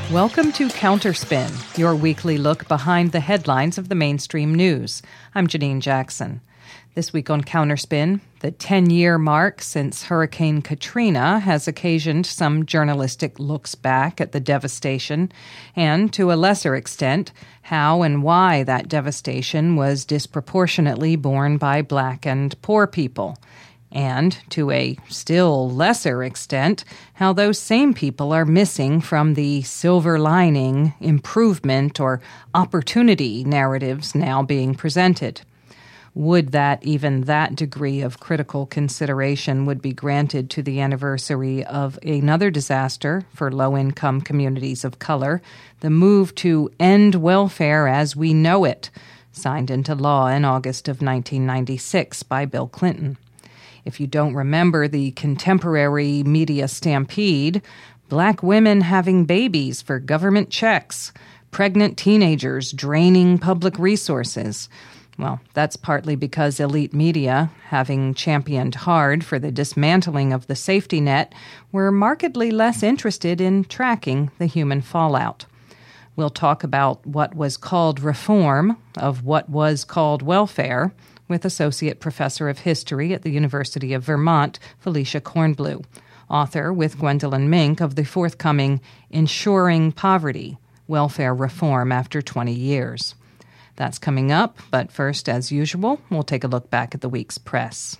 Welcome to Counterspin, your weekly look behind the headlines of the mainstream news. I'm Janine Jackson. This week on Counterspin, the 10-year mark since Hurricane Katrina has occasioned some journalistic looks back at the devastation and, to a lesser extent, how and why that devastation was disproportionately borne by Black and poor people. And, to a still lesser extent, how those same people are missing from the silver lining, improvement, or opportunity narratives now being presented. Would that even that degree of critical consideration would be granted to the anniversary of another disaster for low-income communities of color, the move to end welfare as we know it, signed into law in August of 1996 by Bill Clinton. If you don't remember the contemporary media stampede, Black women having babies for government checks, pregnant teenagers draining public resources. Well, that's partly because elite media, having championed hard for the dismantling of the safety net, were markedly less interested in tracking the human fallout. We'll talk about what was called reform of what was called welfare with Associate Professor of History at the University of Vermont, Felicia Kornblue, author with Gwendolyn Mink of the forthcoming Ensuring Poverty, Welfare Reform After 20 Years. That's coming up, but first, as usual, we'll take a look back at the week's press.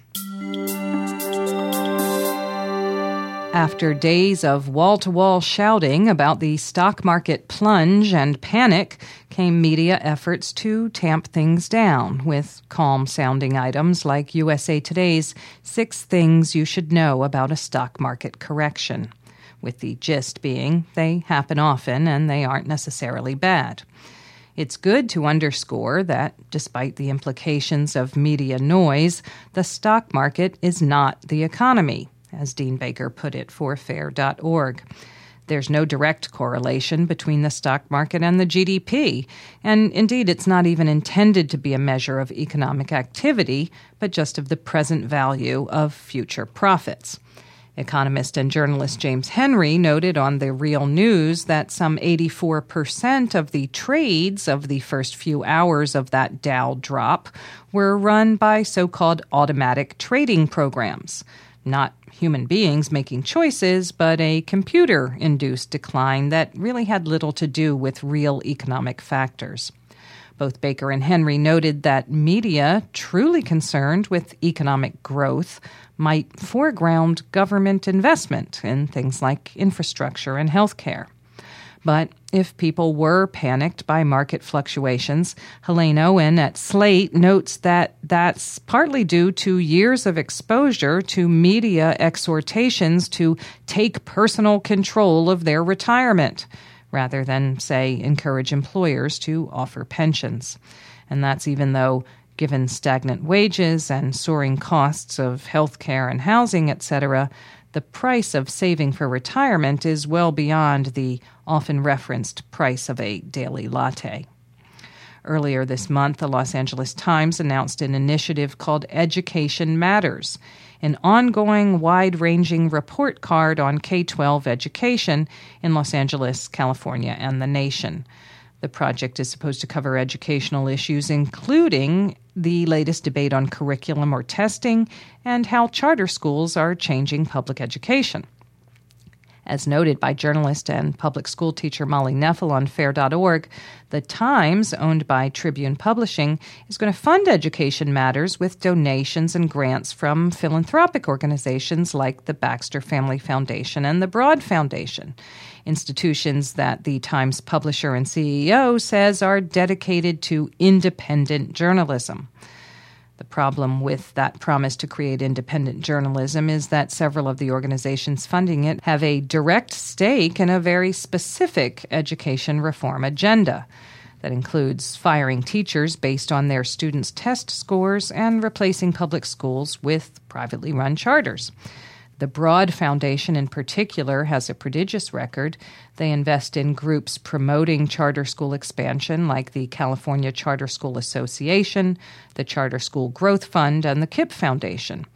After days of wall-to-wall shouting about the stock market plunge and panic, came media efforts to tamp things down with calm-sounding items like USA Today's 6 Things You Should Know About a Stock Market Correction, with the gist being they happen often and they aren't necessarily bad. It's good to underscore that, despite the implications of media noise, the stock market is not the economy, as Dean Baker put it for Fair.org. There's no direct correlation between the stock market and the GDP, and indeed it's not even intended to be a measure of economic activity, but just of the present value of future profits. Economist and journalist James Henry noted on The Real News that some 84% of the trades of the first few hours of that Dow drop were run by so-called automatic trading programs. Not human beings making choices, but a computer-induced decline that really had little to do with real economic factors. Both Baker and Henry noted that media truly concerned with economic growth might foreground government investment in things like infrastructure and healthcare. But if people were panicked by market fluctuations, Helene Owen at Slate notes that that's partly due to years of exposure to media exhortations to take personal control of their retirement, rather than, say, encourage employers to offer pensions. And that's even though, given stagnant wages and soaring costs of health care and housing, etc., the price of saving for retirement is well beyond the often referenced price of a daily latte. Earlier this month, the Los Angeles Times announced an initiative called Education Matters, an ongoing wide-ranging report card on K-12 education in Los Angeles, California, and the nation. The project is supposed to cover educational issues, including the latest debate on curriculum or testing and how charter schools are changing public education. As noted by journalist and public school teacher Molly Neffel on Fair.org, the Times, owned by Tribune Publishing, is going to fund Education Matters with donations and grants from philanthropic organizations like the Baxter Family Foundation and the Broad Foundation, institutions that the Times publisher and CEO says are dedicated to independent journalism. The problem with that promise to create independent journalism is that several of the organizations funding it have a direct stake in a very specific education reform agenda that includes firing teachers based on their students' test scores and replacing public schools with privately run charters. The Broad Foundation in particular has a prodigious record. They invest in groups promoting charter school expansion like the California Charter School Association, the Charter School Growth Fund, and the KIPP Foundation.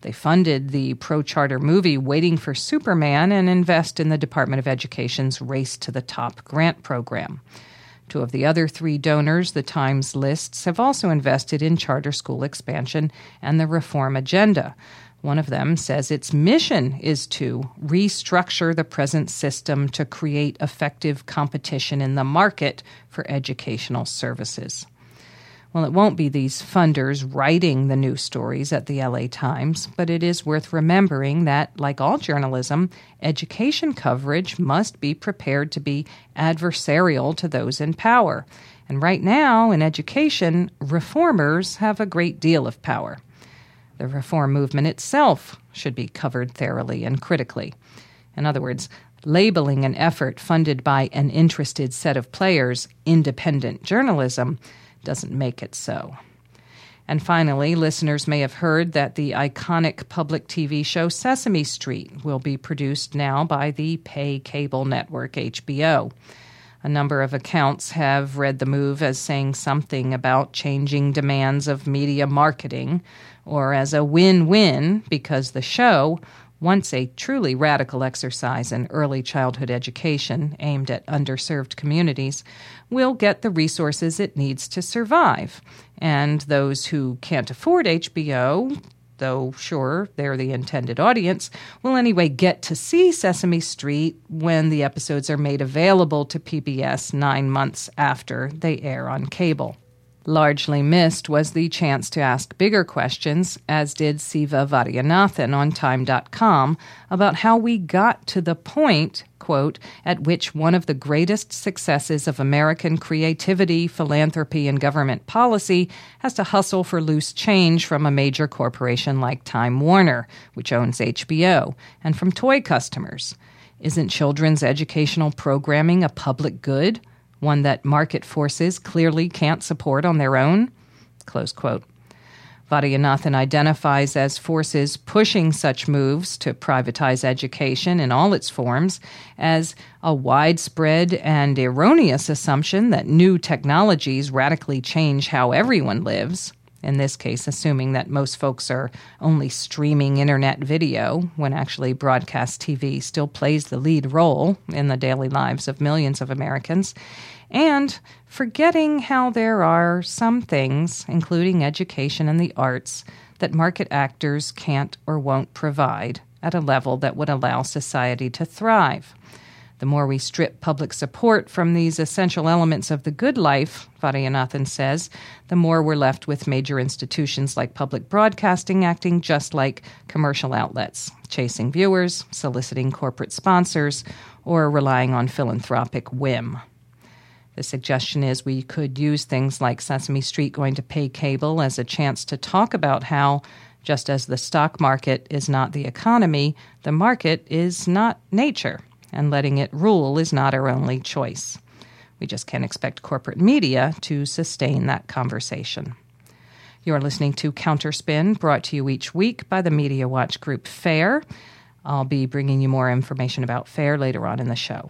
They funded the pro-charter movie Waiting for Superman and invest in the Department of Education's Race to the Top grant program. Two of the other three donors the Times lists have also invested in charter school expansion and the reform agenda. One of them says its mission is to restructure the present system to create effective competition in the market for educational services. Well, it won't be these funders writing the news stories at the LA Times, but it is worth remembering that, like all journalism, education coverage must be prepared to be adversarial to those in power. And right now, in education, reformers have a great deal of power. The reform movement itself should be covered thoroughly and critically. In other words, labeling an effort funded by an interested set of players independent journalism doesn't make it so. And finally, listeners may have heard that the iconic public TV show Sesame Street will be produced now by the pay cable network HBO. A number of accounts have read the move as saying something about changing demands of media marketing, or as a win-win because the show, once a truly radical exercise in early childhood education aimed at underserved communities, will get the resources it needs to survive. And those who can't afford HBO, though sure, they're the intended audience, will anyway get to see Sesame Street when the episodes are made available to PBS 9 months after they air on cable. Largely missed was the chance to ask bigger questions, as did Siva Vaidyanathan on Time.com, about how we got to the point, quote, at which one of the greatest successes of American creativity, philanthropy, and government policy has to hustle for loose change from a major corporation like Time Warner, which owns HBO, and from toy customers. Isn't children's educational programming a public good? One that market forces clearly can't support on their own? Close quote. Vaidyanathan identifies as forces pushing such moves to privatize education in all its forms as a widespread and erroneous assumption that new technologies radically change how everyone lives, in this case assuming that most folks are only streaming internet video when actually broadcast TV still plays the lead role in the daily lives of millions of Americans, and forgetting how there are some things, including education and the arts, that market actors can't or won't provide at a level that would allow society to thrive. The more we strip public support from these essential elements of the good life, Vaidyanathan says, the more we're left with major institutions like public broadcasting acting just like commercial outlets, chasing viewers, soliciting corporate sponsors, or relying on philanthropic whim. The suggestion is we could use things like Sesame Street going to pay cable as a chance to talk about how, just as the stock market is not the economy, the market is not nature, and letting it rule is not our only choice. We just can't expect corporate media to sustain that conversation. You're listening to Counterspin, brought to you each week by the Media Watch group FAIR. I'll be bringing you more information about FAIR later on in the show.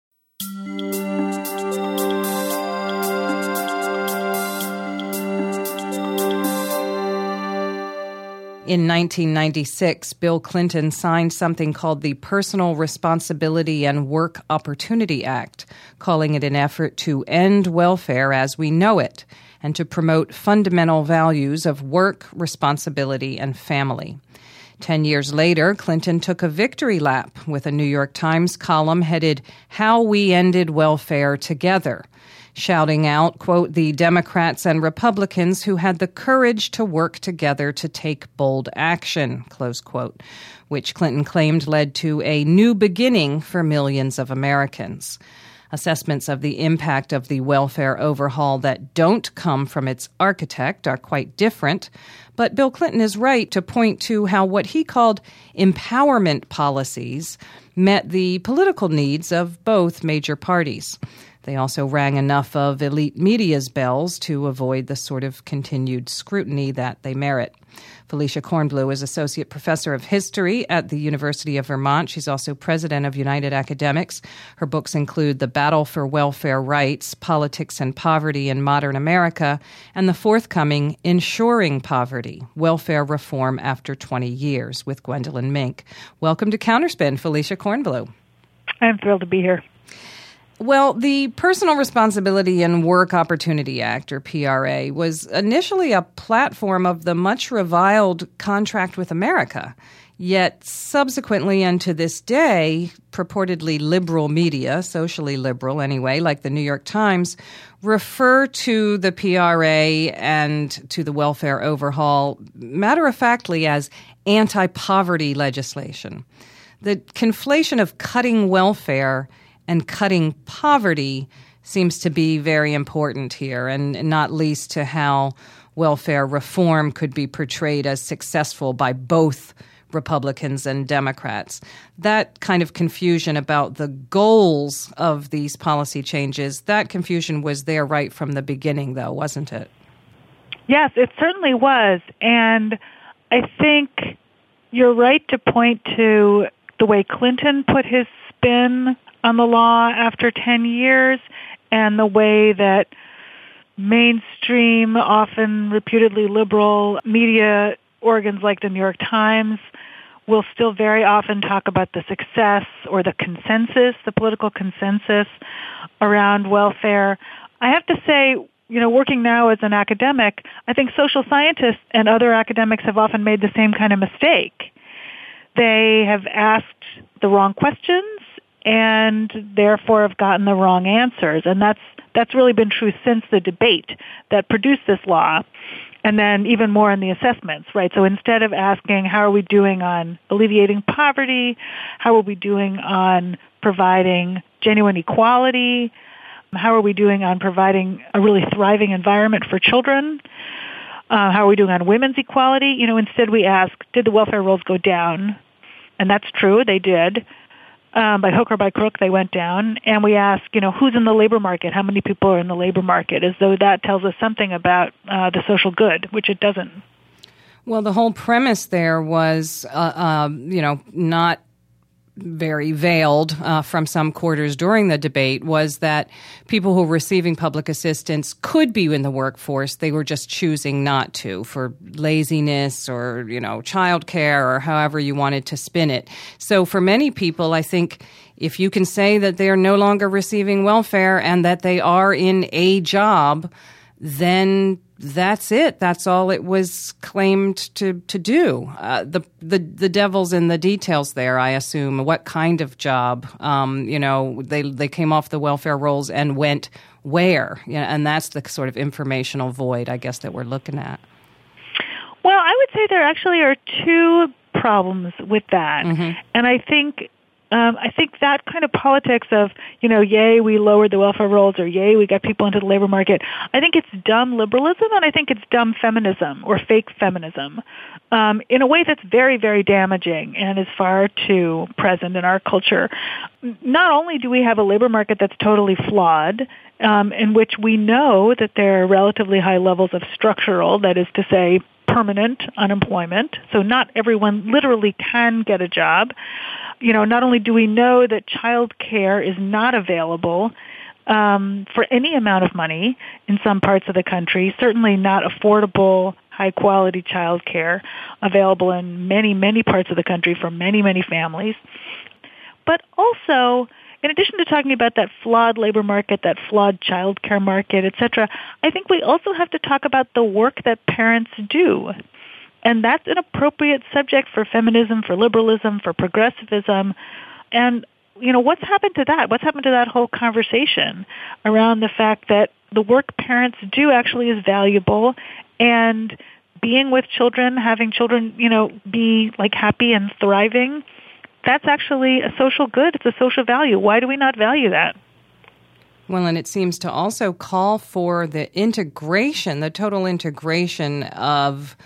In 1996, Bill Clinton signed something called the Personal Responsibility and Work Opportunity Act, calling it an effort to end welfare as we know it and to promote fundamental values of work, responsibility, and family. 10 years later, Clinton took a victory lap with a New York Times column headed, "How We Ended Welfare Together," shouting out, quote, the Democrats and Republicans who had the courage to work together to take bold action, close quote, which Clinton claimed led to a new beginning for millions of Americans. Assessments of the impact of the welfare overhaul that don't come from its architect are quite different, but Bill Clinton is right to point to how what he called empowerment policies met the political needs of both major parties. They also rang enough of elite media's bells to avoid the sort of continued scrutiny that they merit. Felicia Kornbluh is Associate Professor of History at the University of Vermont. She's also President of United Academics. Her books include The Battle for Welfare Rights, Politics and Poverty in Modern America, and the forthcoming Ensuring Poverty, Welfare Reform After 20 Years with Gwendolyn Mink. Welcome to Counterspin, Felicia Kornbluh. I'm thrilled to be here. Well, the Personal Responsibility and Work Opportunity Act, or PRA, was initially a platform of the much reviled Contract with America. Yet subsequently and to this day, purportedly liberal media, socially liberal anyway, like the New York Times, refer to the PRA and to the welfare overhaul matter-of-factly as anti-poverty legislation. The conflation of cutting welfare and cutting poverty seems to be very important here, and not least to how welfare reform could be portrayed as successful by both Republicans and Democrats. That kind of confusion about the goals of these policy changes, that confusion was there right from the beginning, though, wasn't it? Yes, it certainly was. And I think you're right to point to the way Clinton put his spin on the law after 10 years and the way that mainstream, often reputedly liberal media organs like the New York Times will still very often talk about the success or the consensus, the political consensus around welfare. I have to say, working now as an academic, I think social scientists and other academics have often made the same kind of mistake. They have asked the wrong questions and therefore have gotten the wrong answers. And that's really been true since the debate that produced this law, and then even more in the assessments, right? So instead of asking how are we doing on alleviating poverty, how are we doing on providing genuine equality, how are we doing on providing a really thriving environment for children, how are we doing on women's equality, instead we ask, did the welfare rolls go down? And that's true, they did. By hook or by crook, they went down. And we ask, who's in the labor market? How many people are in the labor market? As though that tells us something about the social good, which it doesn't. Well, the whole premise there was, not very veiled from some quarters during the debate, was that people who were receiving public assistance could be in the workforce. They were just choosing not to for laziness or, childcare or however you wanted to spin it. So for many people, I think if you can say that they are no longer receiving welfare and that they are in a job, then that's it. That's all it was claimed to do. The devil's in the details there, I assume. What kind of job? They came off the welfare rolls and went where? And that's the sort of informational void, I guess, that we're looking at. Well, I would say there actually are two problems with that. Mm-hmm. And I think that kind of politics of, yay, we lowered the welfare rolls, or yay, we got people into the labor market, I think it's dumb liberalism, and I think it's dumb feminism or fake feminism in a way that's very, very damaging and is far too present in our culture. Not only do we have a labor market that's totally flawed, in which we know that there are relatively high levels of structural, that is to say, permanent unemployment, so not everyone literally can get a job. Not only do we know that child care is not available for any amount of money in some parts of the country, certainly not affordable, high-quality child care available in many, many parts of the country for many, many families. But also, in addition to talking about that flawed labor market, that flawed child care market, et cetera, I think we also have to talk about the work that parents do. And that's an appropriate subject for feminism, for liberalism, for progressivism. And, what's happened to that? What's happened to that whole conversation around the fact that the work parents do actually is valuable, and being with children, having children, be happy and thriving, that's actually a social good. It's a social value. Why do we not value that? Well, and it seems to also call for the integration, the total integration of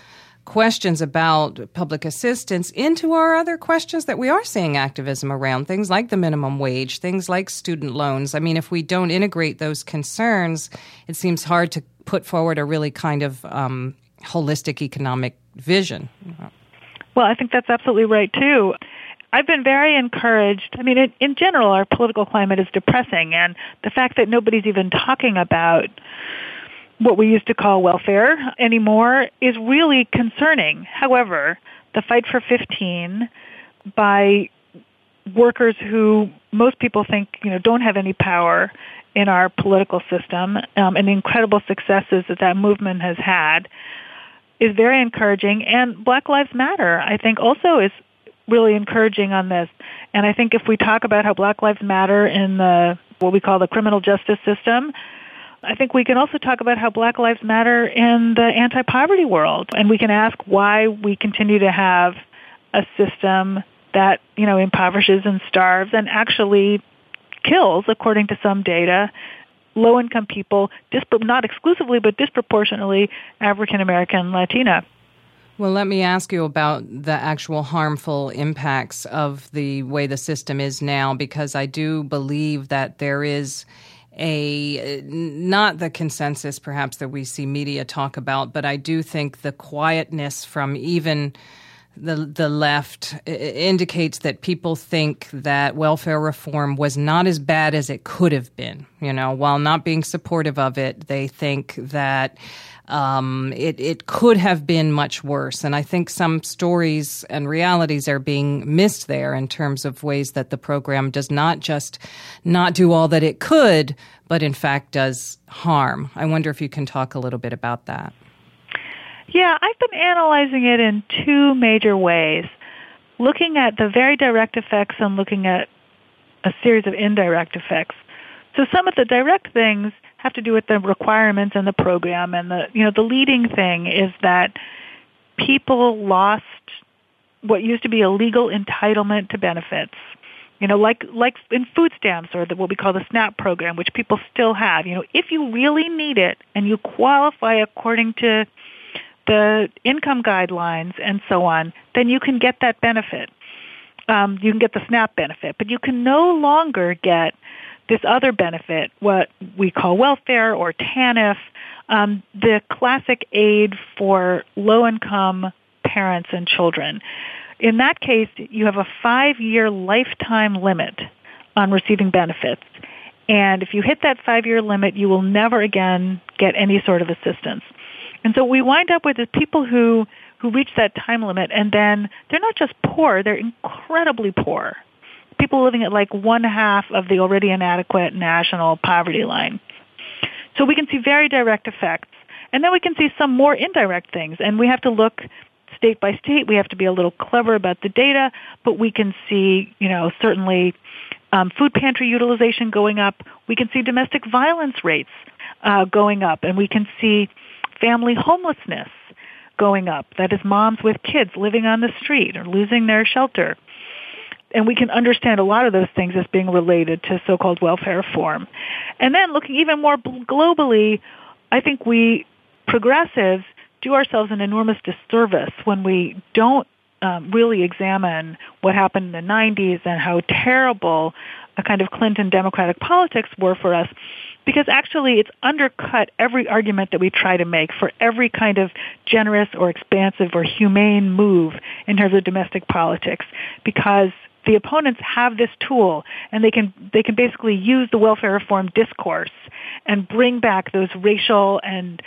questions about public assistance into our other questions that we are seeing activism around, things like the minimum wage, things like student loans. I mean, if we don't integrate those concerns, it seems hard to put forward a really kind of holistic economic vision. Well, I think that's absolutely right, too. I've been very encouraged. I mean, in general, our political climate is depressing, and the fact that nobody's even talking about what we used to call welfare anymore is really concerning. However, the Fight for 15 by workers who most people think, don't have any power in our political system, and the incredible successes that movement has had is very encouraging. And Black Lives Matter, I think, also is really encouraging on this. And I think if we talk about how Black Lives Matter in what we call the criminal justice system, I think we can also talk about how Black Lives Matter in the anti-poverty world. And we can ask why we continue to have a system that, impoverishes and starves and actually kills, according to some data, low-income people, not exclusively, but disproportionately African American, Latina. Well, let me ask you about the actual harmful impacts of the way the system is now, because I do believe that there is not the consensus perhaps that we see media talk about, but I do think the quietness from even the left indicates that people think that welfare reform was not as bad as it could have been. While not being supportive of it, they think that it could have been much worse. And I think some stories and realities are being missed there in terms of ways that the program does not just not do all that it could, but in fact does harm. I wonder if you can talk a little bit about that. Yeah, I've been analyzing it in two major ways, looking at the very direct effects and looking at a series of indirect effects. So some of the direct things have to do with the requirements and the program, and the leading thing is that people lost what used to be a legal entitlement to benefits. Like in food stamps or what we call the SNAP program, which people still have. If you really need it and you qualify according to the income guidelines and so on, then you can get that benefit. You can get the SNAP benefit, but you can no longer get this other benefit, what we call welfare or TANF, the classic aid for low-income parents and children. In that case, you have a 5-year lifetime limit on receiving benefits. And if you hit that 5-year limit, you will never again get any sort of assistance. And so we wind up with people who reach that time limit, and then they're not just poor, they're incredibly poor. People living at like 1/2 of the already inadequate national poverty line. So we can see very direct effects. And then we can see some more indirect things. And we have to look state by state. We have to be a little clever about the data, but we can see, certainly food pantry utilization going up. We can see domestic violence rates going up, and we can see family homelessness going up. That is, moms with kids living on the street or losing their shelter. And we can understand a lot of those things as being related to so-called welfare reform. And then looking even more globally, I think we progressives do ourselves an enormous disservice when we don't really examine what happened in the 90s and how terrible a kind of Clinton Democratic politics were for us, because actually it's undercut every argument that we try to make for every kind of generous or expansive or humane move in terms of domestic politics, because the opponents have this tool, and they can basically use the welfare reform discourse and bring back those racial and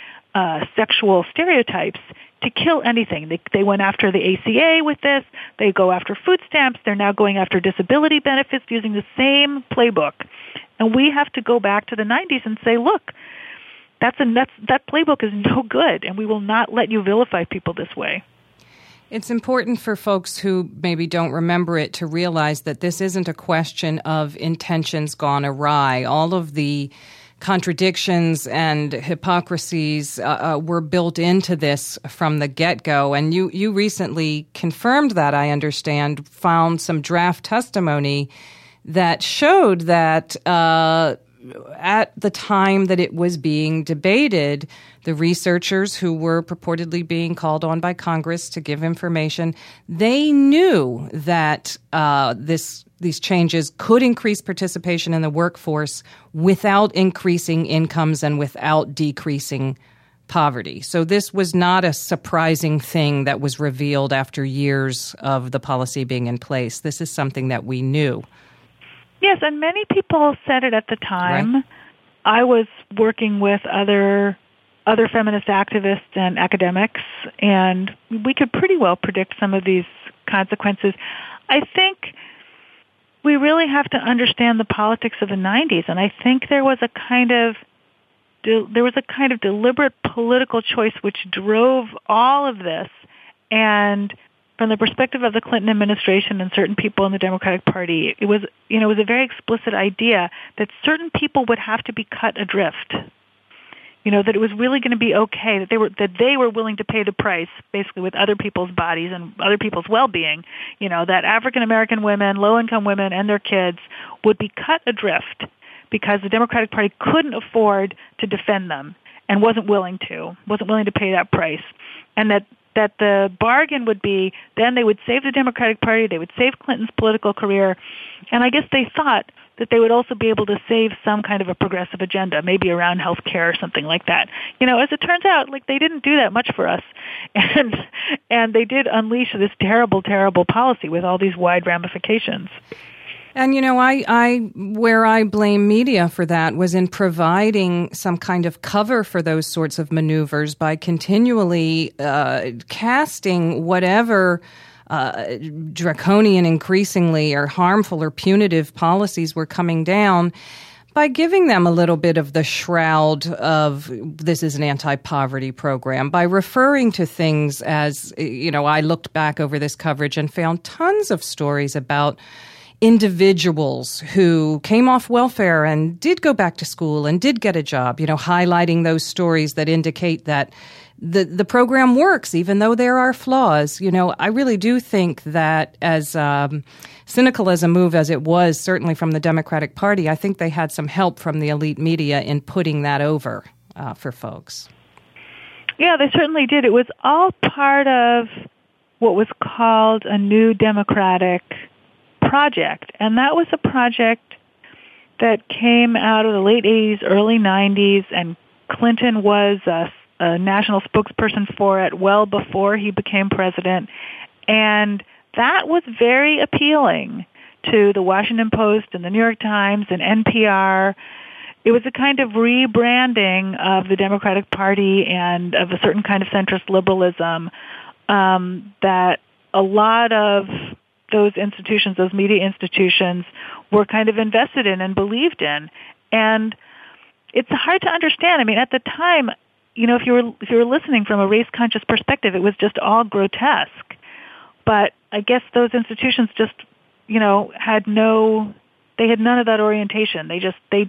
sexual stereotypes to kill anything. They went after the ACA with this. They go after food stamps. They're now going after disability benefits using the same playbook. And we have to go back to the 90s and say, look, that playbook is no good, and we will not let you vilify people this way. It's important for folks who maybe don't remember it to realize that this isn't a question of intentions gone awry. All of the contradictions and hypocrisies were built into this from the get-go. And you recently confirmed that, I understand, found some draft testimony that showed that at the time that it was being debated, the researchers who were purportedly being called on by Congress to give information, they knew that these changes could increase participation in the workforce without increasing incomes and without decreasing poverty. So this was not a surprising thing that was revealed after years of the policy being in place. This is something that we knew. Yes, and many people said it at the time. Right. I was working with other feminist activists and academics, and we could pretty well predict some of these consequences. I think we really have to understand the politics of the 90s, and I think there was a kind of deliberate political choice which drove all of this. And from the perspective of the Clinton administration and certain people in the Democratic Party, it was a very explicit idea that certain people would have to be cut adrift. That it was really going to be okay, that they were willing to pay the price, basically, with other people's bodies and other people's well-being. That African American women, low-income women, and their kids would be cut adrift because the Democratic Party couldn't afford to defend them and wasn't willing to pay that price. And that the bargain would be then they would save the Democratic Party, they would save Clinton's political career, and I guess they thought that they would also be able to save some kind of a progressive agenda, maybe around health care or something like that. As it turns out, they didn't do that much for us. And they did unleash this terrible, terrible policy with all these wide ramifications. And, where I blame media for that was in providing some kind of cover for those sorts of maneuvers by continually casting whatever draconian, increasingly, or harmful or punitive policies were coming down, by giving them a little bit of the shroud of this is an anti-poverty program, by referring to things as, I looked back over this coverage and found tons of stories about individuals who came off welfare and did go back to school and did get a job, highlighting those stories that indicate that the program works, even though there are flaws. I really do think that as cynical as a move as it was, certainly from the Democratic Party, I think they had some help from the elite media in putting that over for folks. Yeah, they certainly did. It was all part of what was called a New Democratic project, and that was a project that came out of the late 80s, early 90s, and Clinton was a national spokesperson for it well before he became president, and that was very appealing to the Washington Post and the New York Times and NPR. It was a kind of rebranding of the Democratic Party and of a certain kind of centrist liberalism that a lot of those institutions, those media institutions, were kind of invested in and believed in. And it's hard to understand. I mean, at the time, if you were listening from a race-conscious perspective, it was just all grotesque. But I guess those institutions just, had none of that orientation. The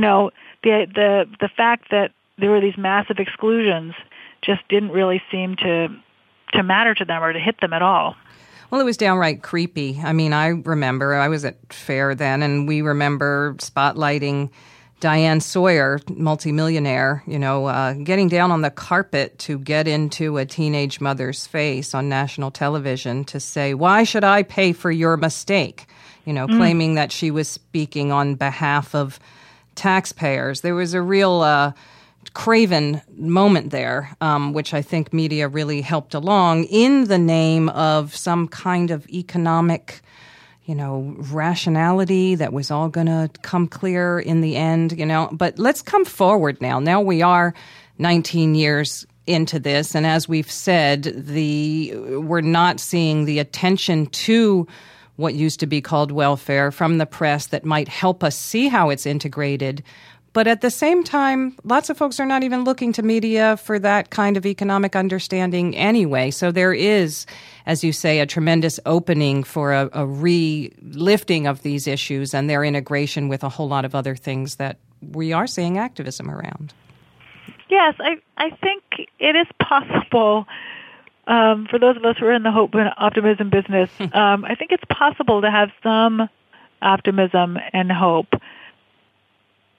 fact that there were these massive exclusions just didn't really seem to matter to them or to hit them at all. Well, it was downright creepy. I mean, I remember I was at FAIR then, and we remember spotlighting Diane Sawyer, multimillionaire, getting down on the carpet to get into a teenage mother's face on national television to say, "Why should I pay for your mistake?" Claiming that she was speaking on behalf of taxpayers. There was a real craven moment there, which I think media really helped along in the name of some kind of economic, rationality that was all going to come clear in the end, But let's come forward now. Now we are 19 years into this, and as we've said, we're not seeing the attention to what used to be called welfare from the press that might help us see how it's integrated. But at the same time, lots of folks are not even looking to media for that kind of economic understanding anyway. So there is, as you say, a tremendous opening for a re-lifting of these issues and their integration with a whole lot of other things that we are seeing activism around. Yes, I think it is possible. For those of us who are in the hope and optimism business, I think it's possible to have some optimism and hope.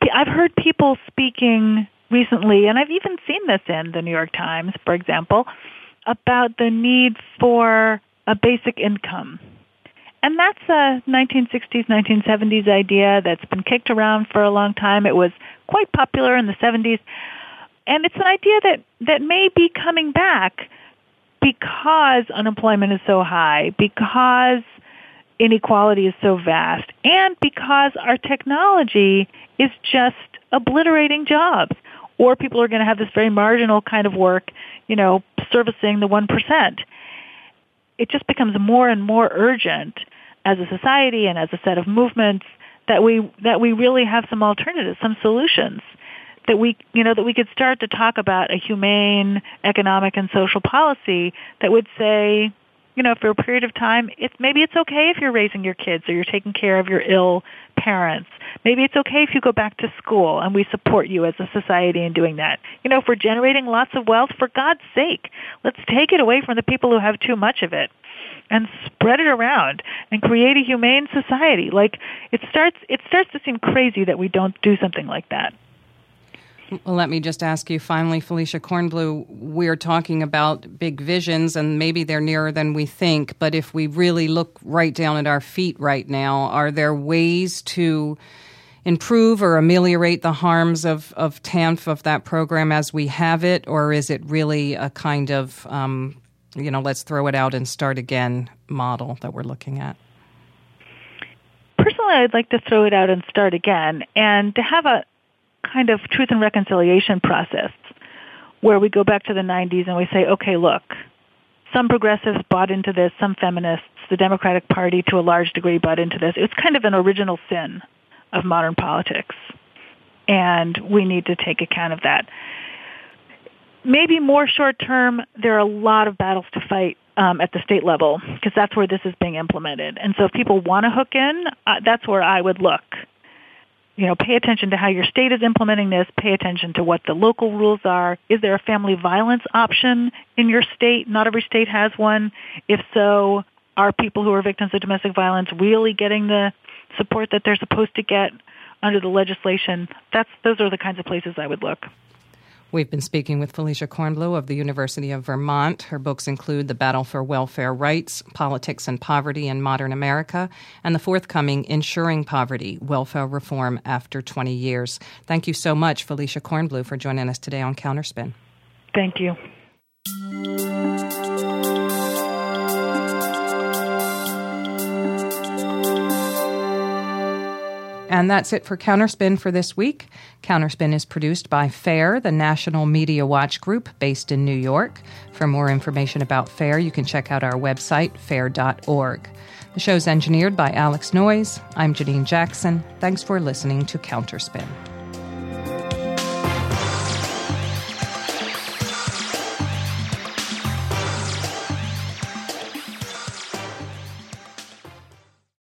I've heard people speaking recently, and I've even seen this in the New York Times, for example, about the need for a basic income. And that's a 1960s, 1970s idea that's been kicked around for a long time. It was quite popular in the 70s. And it's an idea that may be coming back because unemployment is so high, because inequality is so vast, and because our technology is just obliterating jobs. Or people are going to have this very marginal kind of work, servicing the 1%. It just becomes more and more urgent as a society and as a set of movements that we really have some alternatives, some solutions that we could start to talk about a humane economic and social policy that would say, for a period of time, maybe it's okay if you're raising your kids or you're taking care of your ill parents. Maybe it's okay if you go back to school and we support you as a society in doing that. If we're generating lots of wealth, for God's sake, let's take it away from the people who have too much of it and spread it around and create a humane society. Like it starts to seem crazy that we don't do something like that. Well, let me just ask you finally, Felicia Kornbluh, we're talking about big visions, and maybe they're nearer than we think, but if we really look right down at our feet right now, are there ways to improve or ameliorate the harms of TANF, of that program as we have it, or is it really a kind of, let's throw it out and start again model that we're looking at? Personally, I'd like to throw it out and start again, and to have a kind of truth and reconciliation process where we go back to the 90s and we say, okay, look, some progressives bought into this, some feminists, the Democratic Party to a large degree bought into this. It's kind of an original sin of modern politics, and we need to take account of that. Maybe more short term, there are a lot of battles to fight at the state level because that's where this is being implemented. And so if people want to hook in, that's where I would look. Pay attention to how your state is implementing this. Pay attention to what the local rules are. Is there a family violence option in your state? Not every state has one. If so, are people who are victims of domestic violence really getting the support that they're supposed to get under the legislation? Those are the kinds of places I would look. We've been speaking with Felicia Kornbluh of the University of Vermont. Her books include The Battle for Welfare Rights, Politics and Poverty in Modern America, and the forthcoming Ensuring Poverty, Welfare Reform After 20 Years. Thank you so much, Felicia Kornbluh, for joining us today on Counterspin. Thank you. And that's it for Counterspin for this week. Counterspin is produced by FAIR, the National Media Watch Group based in New York. For more information about FAIR, you can check out our website, fair.org. The show's engineered by Alex Noyes. I'm Janine Jackson. Thanks for listening to Counterspin.